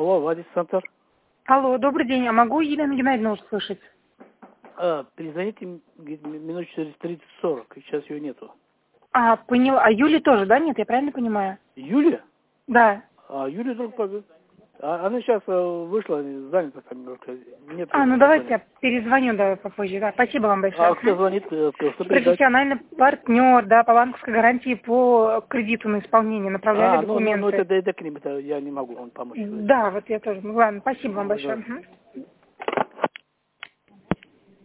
Алло, Владис Центр. Алло, добрый день. А могу Елену Геннадьевну услышать? Перезвоните минут через 30-40. Сейчас ее нету. Поняла. А Юли тоже, да, нет? Я правильно понимаю? Юля? Да. Юля только... Она сейчас вышла, занята там немножко. Нет, Ну давайте я перезвоню попозже. Да, спасибо вам большое. кто звонит? Что передать? Профессиональный партнер, да, по банковской гарантии по кредиту на исполнение. Направляли документы. Это к ним, это я не могу вам помочь. Да, вот я тоже. Ладно, спасибо вам большое.